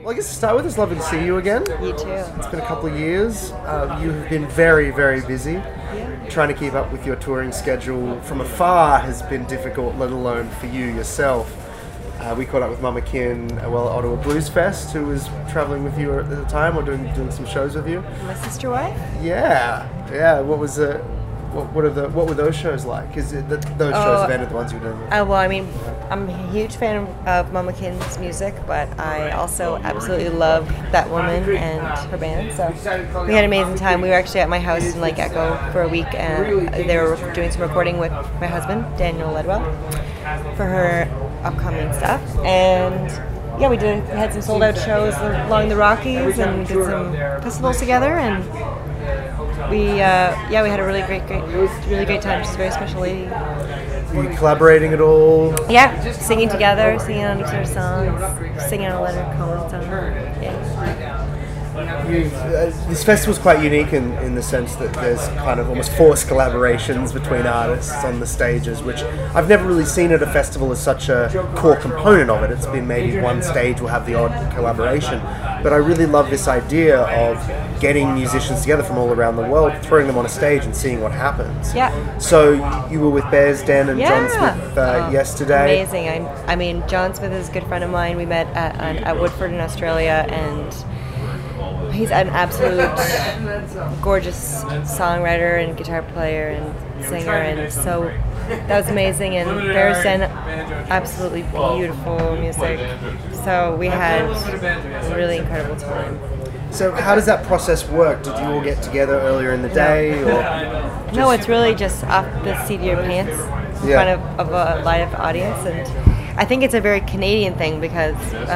Well, I guess to start with, it's lovely to see you again. You too. It's been a couple of years. You have been very, very busy. Yeah. Trying to keep up with your touring schedule from afar has been difficult, let alone for you yourself. We caught up with Mama Kin at Ottawa Blues Fest, who was travelling with you at the time, or doing some shows with you. My sister wife? Yeah. What was what were those shows like? Because those shows have ended, the ones you were doing. Well, I mean, I'm a huge fan of Mama Kin's music, but I also absolutely love that woman and her band. So we had an amazing time. We were actually at my house in Lake Echo for a week, and they were doing some recording with my husband, Daniel Ledwell, for her upcoming stuff. And yeah, we had some sold out shows along the Rockies, and we did some festivals together, and we had a really great time. She's a very special lady. Were you collaborating at all? Yeah, singing together, singing on each other's songs, singing on a Leonard Cohen song. Yeah. This festival's quite unique in the sense that there's kind of almost forced collaborations between artists on the stages, which I've never really seen at a festival as such a core component of it. It's been maybe one stage will have the odd collaboration, but I really love this idea of getting musicians together from all around the world, throwing them on a stage and seeing what happens. Yeah. So you were with Bears Den and John Smith yesterday. Amazing. I mean, John Smith is a good friend of mine. We met at Woodford in Australia, and he's an absolute gorgeous songwriter and guitar player and singer, and so that was amazing. And Bears Den, absolutely beautiful music. So we had a really incredible time. So how does that process work? Did you all get together earlier in the day? No, it's really just off the seat of your pants in front of a live audience, and I think it's a very Canadian thing because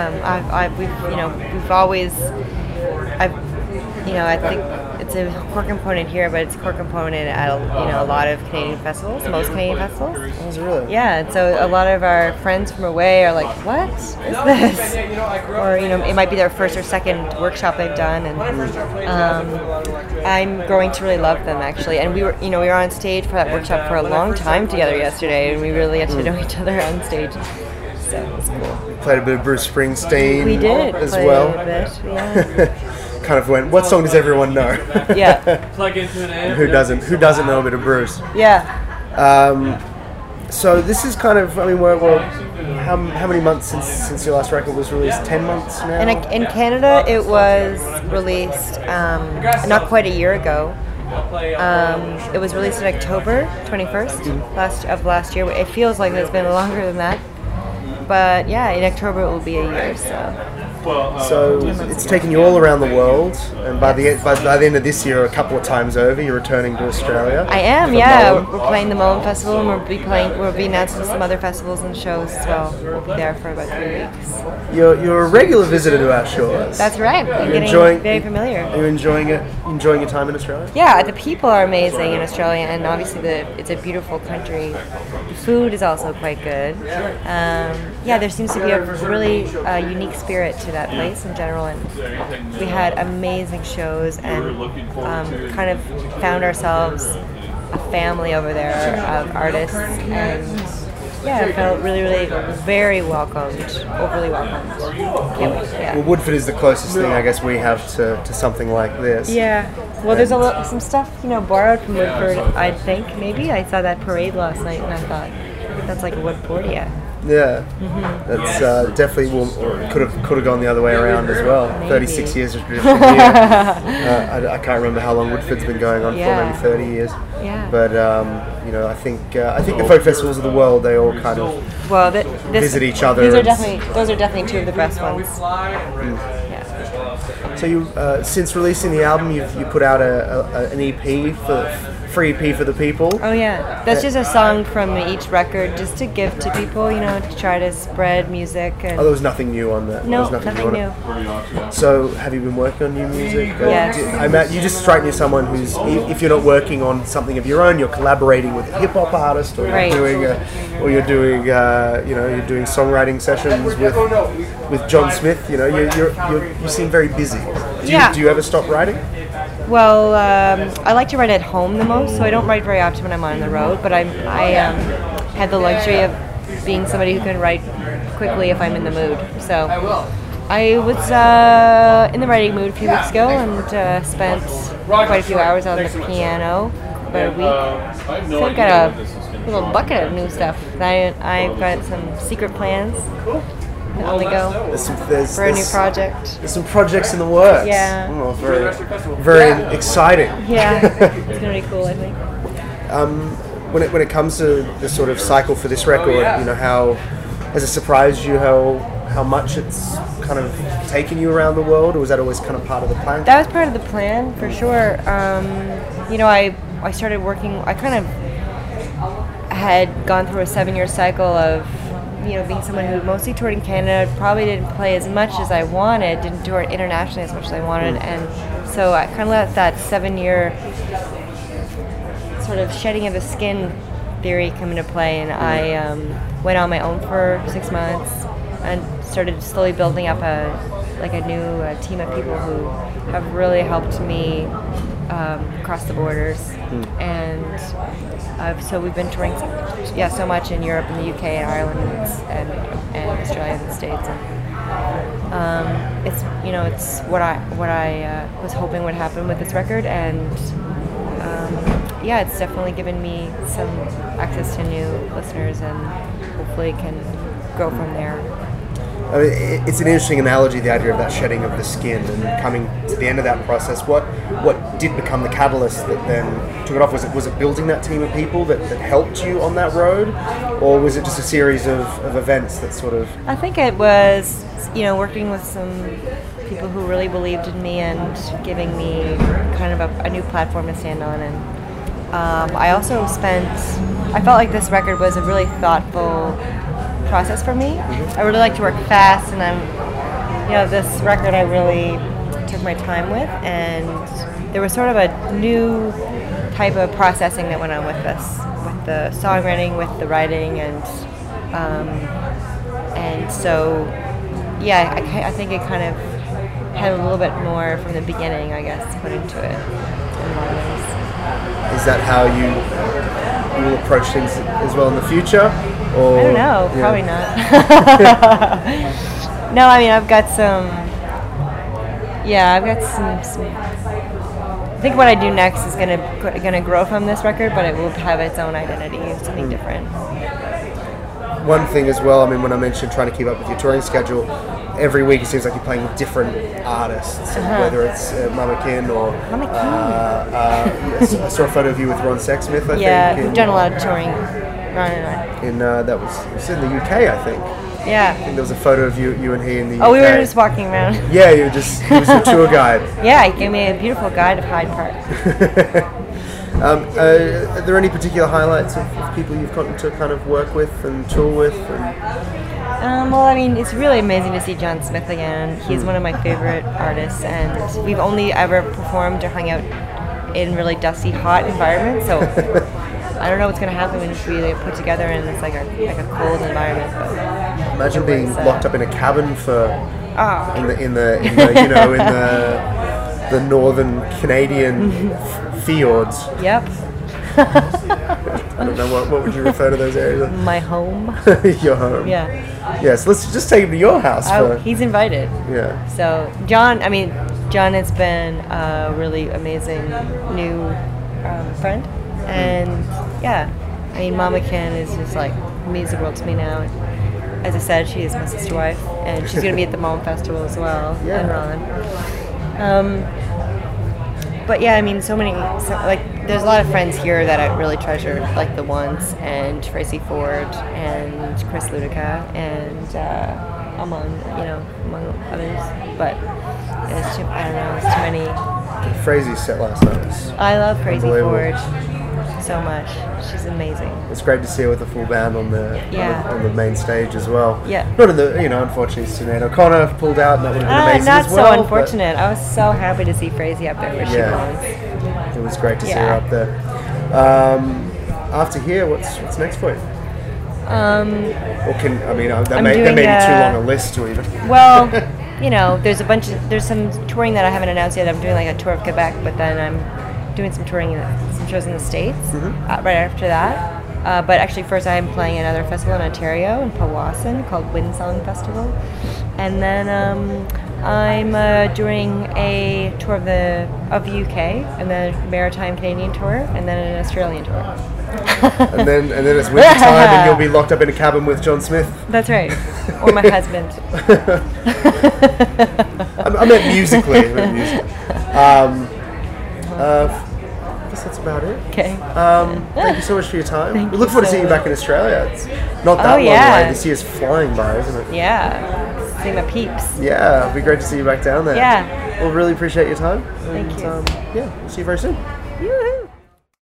I think it's a core component here, but it's a core component at a lot of Canadian festivals, most Canadian festivals. Oh, really? Yeah, and so a lot of our friends from away are like, "What is this?" Or it might be their first or second workshop they've done, and I'm growing to really love them actually. And we were on stage for that workshop for a long time together yesterday, and we really got to know each other on stage. So it was cool. We played a bit of Bruce Springsteen. We did as play well. A bit, yeah. Kind of went, what song does everyone know? Yeah. Plug into an amp. Who doesn't know a bit of Bruce? Yeah. So this is kind of, I mean, we're how many months since your last record was released? 10 months now? In Canada, it was released not quite a year ago. It was released in October 21st of last year. It feels like it's been longer than that. But yeah, in October it will be a year, So it's taken you all around the world, and by the end of this year, a couple of times over, you're returning to Australia. I am, yeah. We're playing the Mullen Festival, and we'll be announcing some other festivals and shows as well. We'll be there for about 3 weeks. You're a regular visitor to our shores. That's right. We're getting very familiar. Are you enjoying it? Enjoying your time in Australia? Yeah, the people are amazing in Australia, and obviously it's a beautiful country. The food is also quite good. There seems to be a really unique spirit to that place in general, and we had amazing shows and kind of found ourselves a family over there of artists, and I felt really, really very welcomed, overly welcomed. Can't wait, yeah. Well, Woodford is the closest thing I guess we have to something like this. Yeah. Well, there's some stuff borrowed from Woodford. I think maybe I saw that parade last night, and I thought that's like a Woodfordia. Yeah, that's definitely could have gone the other way around as well. Maybe. 36 years of tradition here. I can't remember how long Woodford's been going on for, maybe 30 years. Yeah. But I think the folk festivals of the world, they all kind of visit each other. Those are definitely two of the best ones. Yeah. So you since releasing the album, you put out an EP free EP for the people. Oh yeah, that's just a song from each record, just to give to people, to try to spread music. And there was nothing new on that. No, nothing new. So have you been working on new music? Yes. You just strike me as someone who's, if you're not working on something of your own, you're collaborating with a hip hop artist, or you're doing songwriting sessions with John Smith. You seem very busy. Do you ever stop writing? Well, I like to write at home the most, so I don't write very often when I'm on the road, but I had the luxury of being somebody who can write quickly if I'm in the mood. So I was in the writing mood a few weeks ago and spent quite a few hours on the piano about a week. So I've got a little bucket of new stuff. I've got some secret plans on the go for a new project. There's some projects in the works. Yeah. Oh, very exciting. Yeah, it's going to be cool, I think. When it comes to the sort of cycle for this record, you know, how has it surprised you how much it's kind of taken you around the world, or was that always kind of part of the plan? That was part of the plan, for sure. You know, I started working, I kind of had gone through a 7-year cycle of, you know, being someone who mostly toured in Canada, probably didn't play as much as I wanted, didn't tour internationally as much as I wanted, and so I kind of let that 7-year sort of shedding of the skin theory come into play, and I went on my own for 6 months and started slowly building up a new team of people who have really helped me cross the borders, and so we've been touring so much in Europe and the UK and Ireland and Australia and the States, and it's what I was hoping would happen with this record, and it's definitely given me some access to new listeners, and hopefully can grow from there. I mean, it's an interesting analogy, the idea of that shedding of the skin and coming to the end of that process. What did become the catalyst that then took it off? Was it building that team of people that helped you on that road, or was it just a series of events that sort of... I think it was, you know, working with some people who really believed in me and giving me kind of a new platform to stand on, and I also I felt like this record was a really thoughtful process for me. I really like to work fast, and this record I really took my time with, and there was sort of a new type of processing that went on with this, with the songwriting, with the writing, and so I think it kind of had a little bit more from the beginning, I guess, put into it in a lot of ways. Is that how you will approach things as well in the future? Or, I don't know, probably not. No, I mean, I've got some. I think what I do next is gonna grow from this record, but it will have its own identity, something different. One thing as well, I mean, when I mentioned trying to keep up with your touring schedule, every week it seems like you're playing with different artists, whether it's Mama Kin or... I saw a photo of you with Ron Sexsmith, I think. Yeah, we've done a lot of touring, Ron and I. It was in the UK, I think. Yeah. I think there was a photo of you and he in the UK. Oh, we were just walking around. Yeah, he was your tour guide. Yeah, he gave me a beautiful guide of Hyde Park. Are there any particular highlights of people you've gotten to kind of work with and tour with? Well, I mean, it's really amazing to see John Smith again. He's one of my favorite artists, and we've only ever performed or hung out in really dusty, hot environments. So I don't know what's going to happen when we put together and it's like a cold environment. But imagine being locked up in a cabin for in the northern Canadian fjords. Yep. I don't know, what would you refer to those areas? My home. Your home. Yeah. Yeah, so let's just take him to your house. He's invited. Yeah. So John has been a really amazing new friend, and Mama Kin is just like means the world to me now. As I said, she is my sister wife, and she's going to be at the Mom Festival as well. Yeah. And Ron. But yeah, I mean, there's a lot of friends here that I really treasure, like The Once and Tracy Ford and Chris Ludica, and among others. But it's too many. Frazie's set last night. I love Crazy Ford so much. She's amazing. It's great to see her with a full band on the main stage as well. Yeah. Not in the unfortunately Sinead O'Connor pulled out, and that would have been amazing not as well. Not so unfortunate. I was so happy to see Frazee up there where she belongs. It was great to see her up there. After here, what's next for you? That may be too long a list to even. Well, there's some touring that I haven't announced yet. I'm doing like a tour of Quebec, but then I'm doing some shows in the States right after that. But actually, first I'm playing another festival in Ontario, in Powassan, called Windsong Festival. And then I'm doing a tour of the UK, and then a maritime Canadian tour, and then an Australian tour. and then it's winter time, and you'll be locked up in a cabin with John Smith. That's right, or my husband. I meant musically. I guess that's about it. Okay. Thank you so much for your time. Thank We look you forward to so seeing you back in Australia. It's not that long yeah. away. This year's flying by, isn't it? Yeah. See my peeps. Yeah, it'd be great to see you back down there. Yeah. We'll really appreciate your time. Thank you. Yeah, we'll see you very soon.